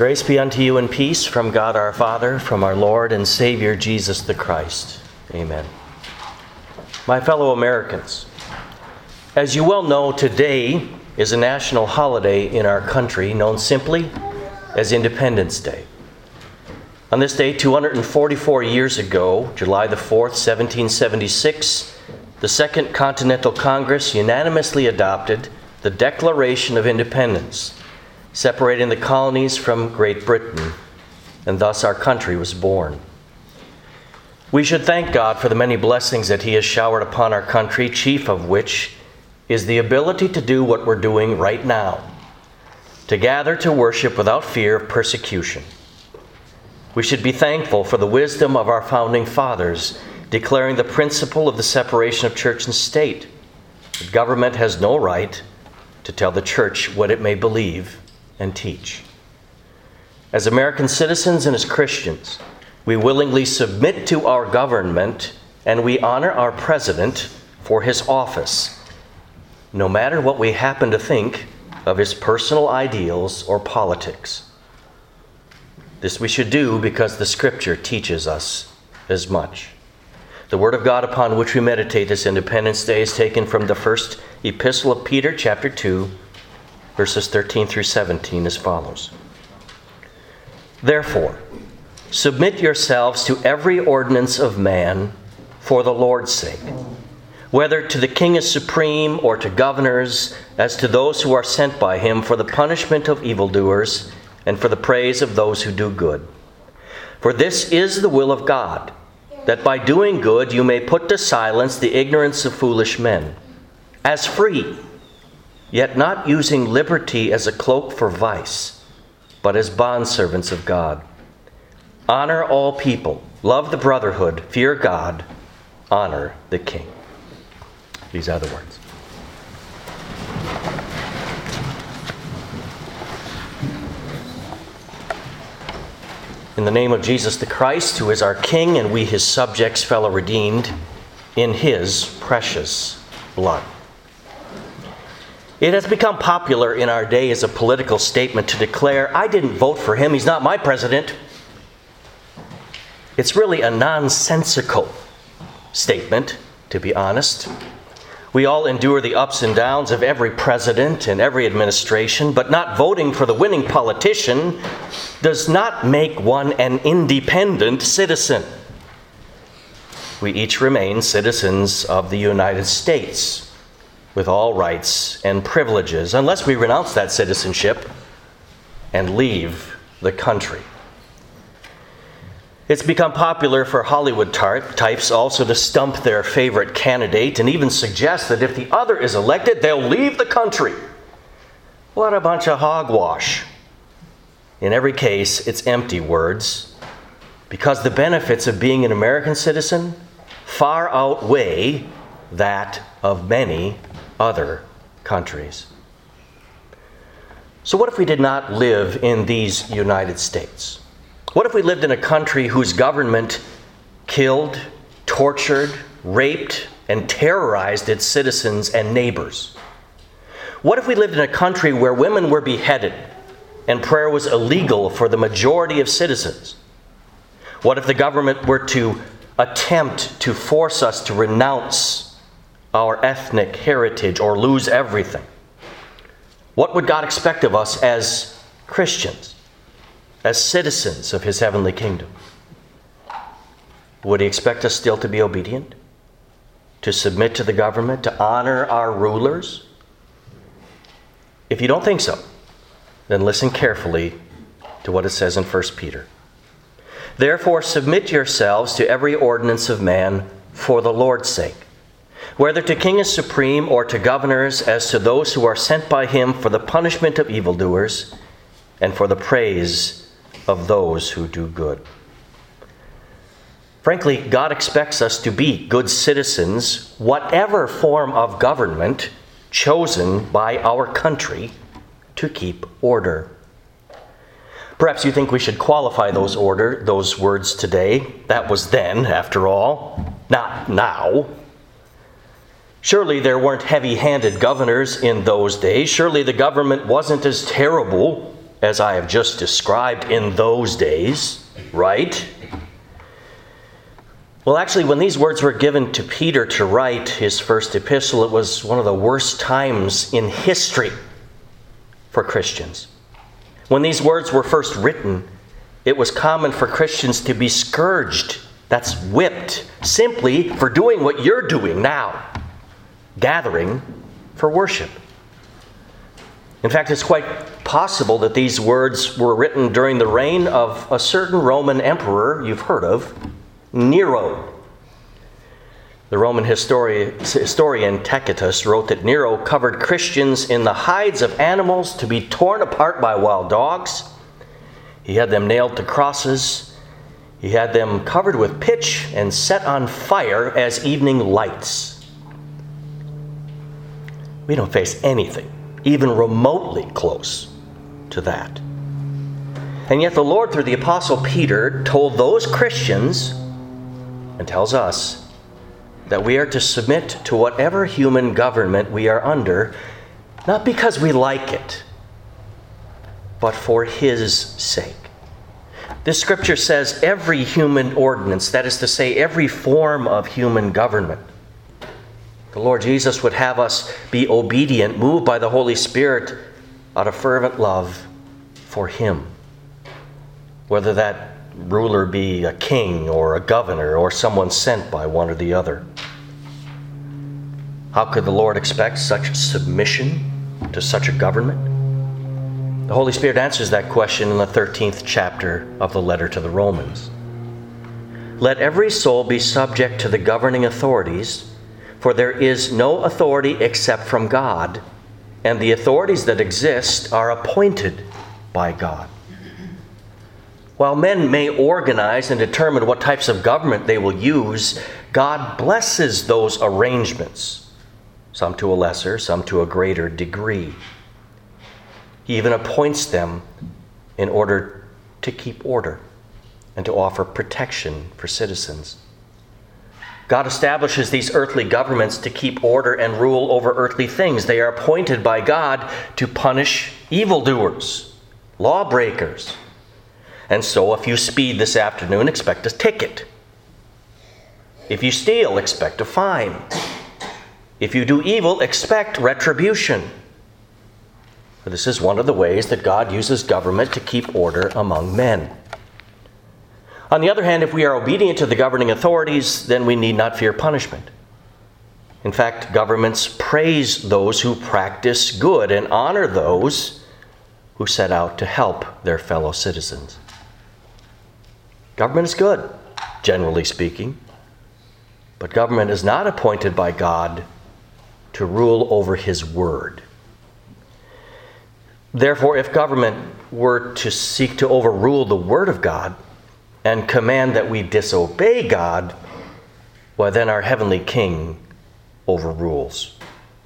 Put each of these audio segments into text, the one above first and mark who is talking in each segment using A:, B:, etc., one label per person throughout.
A: Grace be unto you and peace from God our Father, from our Lord and Savior Jesus the Christ. Amen. My fellow Americans, as you well know, today is a national holiday in our country known simply as Independence Day. On this day, 244 years ago, July the 4th, 1776, the Second Continental Congress unanimously adopted the Declaration of Independence, separating the colonies from Great Britain, and thus our country was born. We should thank God for the many blessings that He has showered upon our country, chief of which is the ability to do what we're doing right now, to gather to worship without fear of persecution. We should be thankful for the wisdom of our founding fathers, declaring the principle of the separation of church and state. The government has no right to tell the church what it may believe and teach. As American citizens and as Christians, we willingly submit to our government and we honor our president for his office, no matter what we happen to think of his personal ideals or politics. This we should do because the Scripture teaches us as much. The Word of God upon which we meditate this Independence Day is taken from the first epistle of Peter, chapter 2, verses 13 through 17 as follows. Therefore, submit yourselves to every ordinance of man for the Lord's sake, whether to the king as supreme or to governors, as to those who are sent by him for the punishment of evildoers and for the praise of those who do good. For this is the will of God, that by doing good you may put to silence the ignorance of foolish men, as free, yet not using liberty as a cloak for vice, but as bondservants of God. Honor all people, love the brotherhood, fear God, honor the king. These are the words. In the name of Jesus the Christ, who is our King, and we his subjects, fellow redeemed, in his precious blood. It has become popular in our day as a political statement to declare, I didn't vote for him, he's not my president. It's really a nonsensical statement, to be honest. We all endure the ups and downs of every president and every administration, but not voting for the winning politician does not make one an independent citizen. We each remain citizens of the United States, with all rights and privileges, unless we renounce that citizenship and leave the country. It's become popular for Hollywood types also to stump their favorite candidate and even suggest that if the other is elected, they'll leave the country. What a bunch of hogwash. In every case, it's empty words, because the benefits of being an American citizen far outweigh that of many other countries. So what if we did not live in these United States? What if we lived in a country whose government killed, tortured, raped, and terrorized its citizens and neighbors? What if we lived in a country where women were beheaded and prayer was illegal for the majority of citizens? What if the government were to attempt to force us to renounce our ethnic heritage or lose everything? What would God expect of us as Christians, as citizens of his heavenly kingdom? Would he expect us still to be obedient, to submit to the government, to honor our rulers? If you don't think so, then listen carefully to what it says in 1 Peter. Therefore, submit yourselves to every ordinance of man for the Lord's sake, whether to king as supreme or to governors, as to those who are sent by him for the punishment of evildoers and for the praise of those who do good. Frankly, God expects us to be good citizens, whatever form of government chosen by our country to keep order. Perhaps you think we should qualify those words today. That was then, after all, not now. Surely there weren't heavy-handed governors in those days. Surely the government wasn't as terrible as I have just described in those days, right? Well, actually, when these words were given to Peter to write his first epistle, it was one of the worst times in history for Christians. When these words were first written, it was common for Christians to be scourged, that's whipped, simply for doing what you're doing now, gathering for worship. In fact, it's quite possible that these words were written during the reign of a certain Roman emperor you've heard of, Nero. The Roman historian Tacitus wrote that Nero covered Christians in the hides of animals to be torn apart by wild dogs. He had them nailed to crosses. He had them covered with pitch and set on fire as evening lights. We don't face anything even remotely close to that. And yet the Lord, through the Apostle Peter, told those Christians, and tells us, that we are to submit to whatever human government we are under, not because we like it, but for His sake. This scripture says every human ordinance, that is to say, every form of human government. The Lord Jesus would have us be obedient, moved by the Holy Spirit out of fervent love for Him. Whether that ruler be a king or a governor or someone sent by one or the other. How could the Lord expect such submission to such a government? The Holy Spirit answers that question in the 13th chapter of the letter to the Romans. Let every soul be subject to the governing authorities, for there is no authority except from God, and the authorities that exist are appointed by God. While men may organize and determine what types of government they will use, God blesses those arrangements, some to a lesser, some to a greater degree. He even appoints them in order to keep order and to offer protection for citizens. God establishes these earthly governments to keep order and rule over earthly things. They are appointed by God to punish evildoers, lawbreakers. And so if you speed this afternoon, expect a ticket. If you steal, expect a fine. If you do evil, expect retribution. For this is one of the ways that God uses government to keep order among men. On the other hand, if we are obedient to the governing authorities, then we need not fear punishment. In fact, governments praise those who practice good and honor those who set out to help their fellow citizens. Government is good, generally speaking, but government is not appointed by God to rule over His word. Therefore, if government were to seek to overrule the word of God and command that we disobey God, well, then our heavenly King overrules.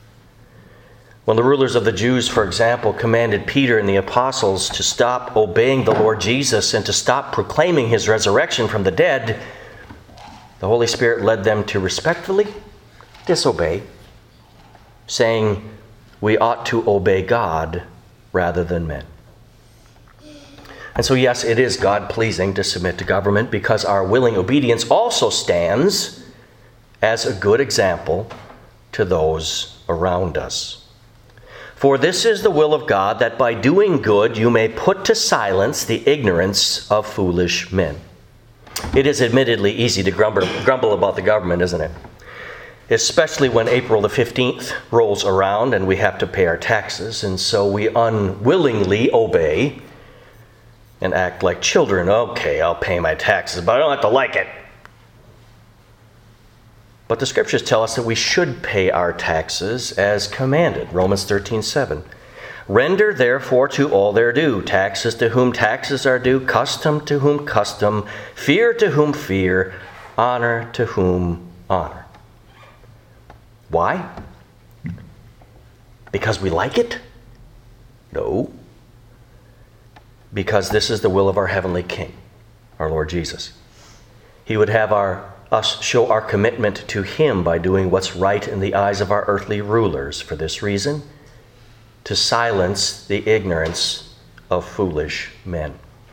A: When the rulers of the Jews, for example, commanded Peter and the apostles to stop obeying the Lord Jesus and to stop proclaiming His resurrection from the dead, the Holy Spirit led them to respectfully disobey, saying we ought to obey God rather than men. And so, yes, it is God-pleasing to submit to government because our willing obedience also stands as a good example to those around us. For this is the will of God, that by doing good you may put to silence the ignorance of foolish men. It is admittedly easy to grumble about the government, isn't it? Especially when April the 15th rolls around and we have to pay our taxes, and so we unwillingly obey and act like children. Okay, I'll pay my taxes, but I don't have to like it. But the scriptures tell us that we should pay our taxes as commanded. Romans 13:7. Render therefore to all their due, taxes to whom taxes are due, custom to whom custom, fear to whom fear, honor to whom honor. Why? Because we like it? No. Because this is the will of our heavenly King, our Lord Jesus. He would have us show our commitment to Him by doing what's right in the eyes of our earthly rulers. For this reason, to silence the ignorance of foolish men.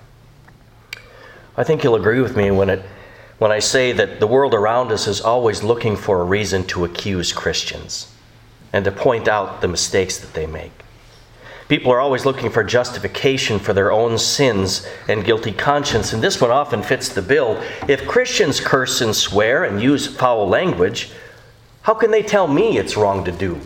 A: I think you'll agree with me when I say that the world around us is always looking for a reason to accuse Christians and to point out the mistakes that they make. People are always looking for justification for their own sins and guilty conscience, and this one often fits the bill. If Christians curse and swear and use foul language, how can they tell me it's wrong to do?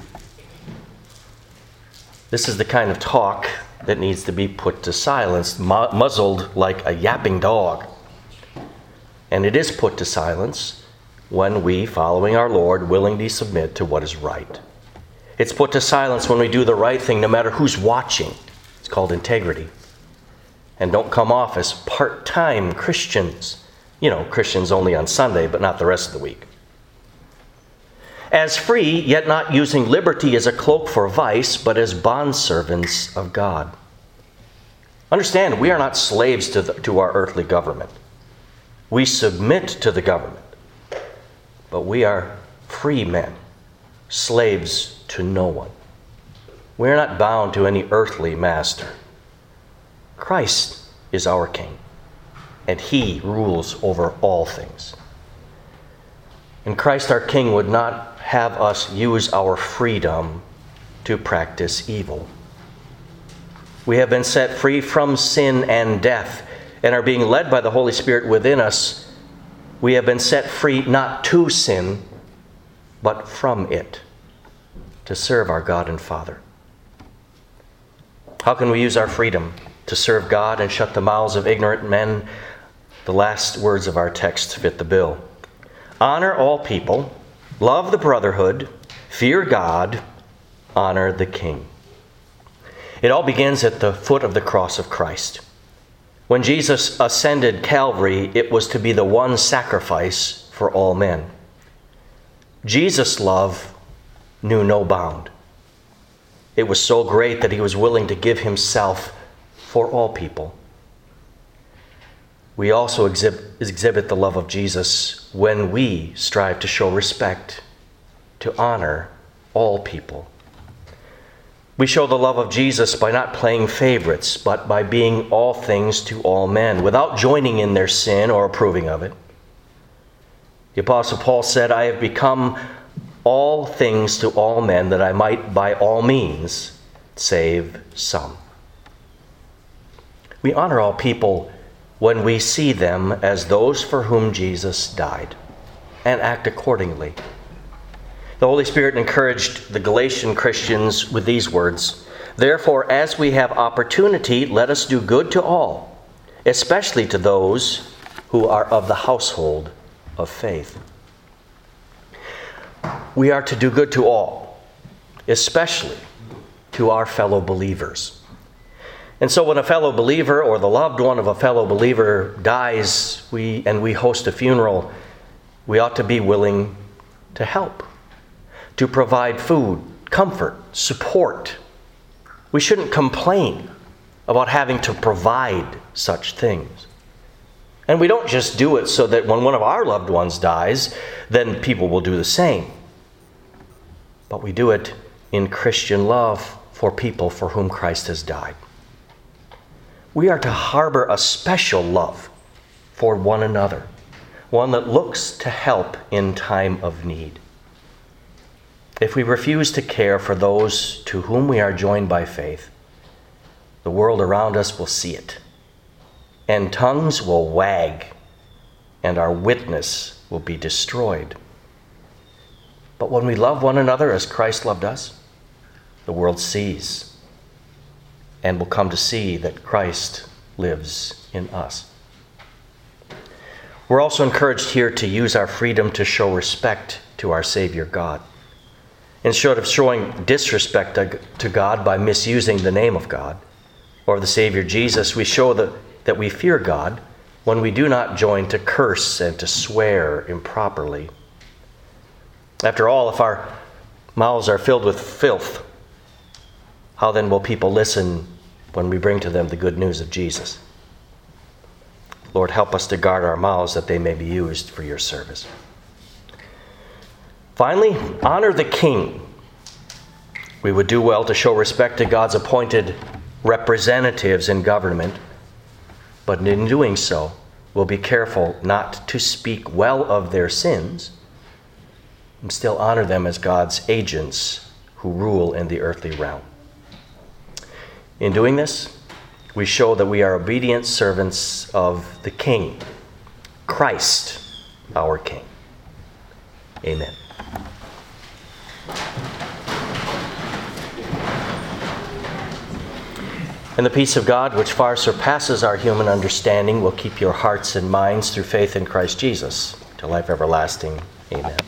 A: This is the kind of talk that needs to be put to silence, muzzled like a yapping dog. And it is put to silence when we, following our Lord, willingly submit to what is right. It's put to silence when we do the right thing, no matter who's watching. It's called integrity. And don't come off as part-time Christians. Christians only on Sunday, but not the rest of the week. As free, yet not using liberty as a cloak for vice, but as bondservants of God. Understand, we are not slaves to our earthly government. We submit to the government, but we are free men, slaves to no one. We are not bound to any earthly master. Christ is our King, and He rules over all things. And Christ our King would not have us use our freedom to practice evil. We have been set free from sin and death and are being led by the Holy Spirit within us. We have been set free not to sin, but from it, to serve our God and Father. How can we use our freedom to serve God and shut the mouths of ignorant men? The last words of our text fit the bill. Honor all people, love the brotherhood, fear God, honor the King. It all begins at the foot of the cross of Christ. When Jesus ascended Calvary, it was to be the one sacrifice for all men. Jesus' love knew no bound. It was so great that He was willing to give Himself for all people. We also exhibit the love of Jesus when we strive to show respect, to honor all people. We show the love of Jesus by not playing favorites, but by being all things to all men, without joining in their sin or approving of it. The Apostle Paul said, I have become all things to all men, that I might by all means save some. We honor all people when we see them as those for whom Jesus died, and act accordingly. The Holy Spirit encouraged the Galatian Christians with these words, Therefore, as we have opportunity, let us do good to all, especially to those who are of the household of faith. We are to do good to all, especially to our fellow believers. And so when a fellow believer or the loved one of a fellow believer dies, we host a funeral, we ought to be willing to help, to provide food, comfort, support. We shouldn't complain about having to provide such things. And we don't just do it so that when one of our loved ones dies, then people will do the same. But we do it in Christian love for people for whom Christ has died. We are to harbor a special love for one another, one that looks to help in time of need. If we refuse to care for those to whom we are joined by faith, the world around us will see it, and tongues will wag, and our witness will be destroyed. But when we love one another as Christ loved us, the world sees and will come to see that Christ lives in us. We're also encouraged here to use our freedom to show respect to our Savior God. Instead of showing disrespect to God by misusing the name of God or the Savior Jesus, we show that we fear God when we do not join to curse and to swear improperly. After all, if our mouths are filled with filth, how then will people listen when we bring to them the good news of Jesus? Lord, help us to guard our mouths that they may be used for your service. Finally, honor the King. We would do well to show respect to God's appointed representatives in government, but in doing so, will be careful not to speak well of their sins and still honor them as God's agents who rule in the earthly realm. In doing this, we show that we are obedient servants of the King, Christ, our King. Amen. And the peace of God, which far surpasses our human understanding, will keep your hearts and minds through faith in Christ Jesus to life everlasting. Amen.